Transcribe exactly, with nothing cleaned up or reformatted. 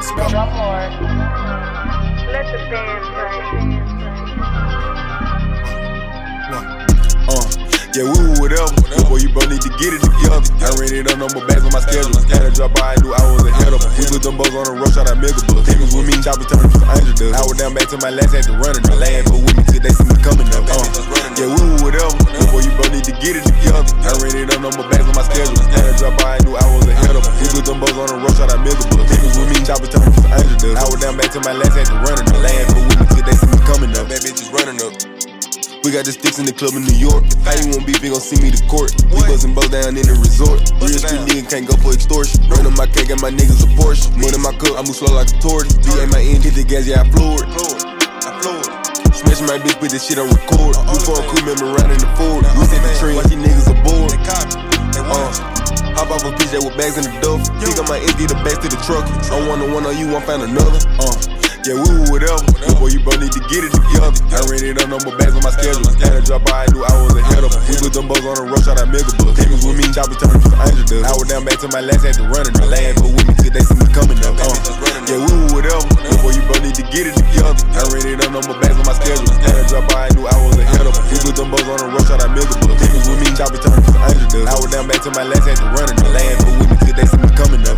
Drum Lord. Let the band play. Uh, yeah, we were whatever. Boy, you both need to get it together. I ran it on number bags on my schedule. Had a drop, I knew I was ahead of them. We put them bows on the road, shot out mega bus. Niggas with me, choppers turning to angel dust. I was down back to my last, had to run it. The lad put with me till they see me coming up. Uh, yeah, we were whatever. Boy, you both need to get it together. I ran it on number bags on my schedule. Had a drop, I knew I was ahead of them. We put them bows on the road, shot out mega bus. Niggas with me, choppers turning to angel dust. I was down back to my last, had to run it. The lad put with me till they see me coming up. Bad bitches running up. We got the sticks in the club in New York. How you want beef, ain't gon' see me to court. We buzzin' both down in the resort. Real street nigga can't go for extortion. Run on my cake, got my niggas a Porsche. Mud in my cup, I move slow like a tortoise. D A my end, hit the gas, yeah, I floored. Smash my bitch, put this shit on record. We for a crew member riding the Ford. We set the tree, watch these niggas aboard. Uh, hop off a P J with bags in the duff. Pick up my S D, the bags to the truck. I'm one on one on you, I'm found another. Uh. Yeah, we were whatever. Boy, you both need to get it together. I ran it on number bags on my schedule. Had a drop, I knew I was ahead of them. We put them bows on the road, shot out mega bus. Niggas with me, choppers turning to angel dust. I was down back to my last, had to run it. The lad put with me till they see me coming up. Uh, yeah, we were whatever. Boy, you both need to get it together. I ran it on number bags on my schedule. Had a drop, I knew I was ahead of them. We put them bows on the road, shot out mega bus. Niggas with me, choppers turning to angel dust. I was down back to my last, had to run it. The lad put with me till they see me coming up.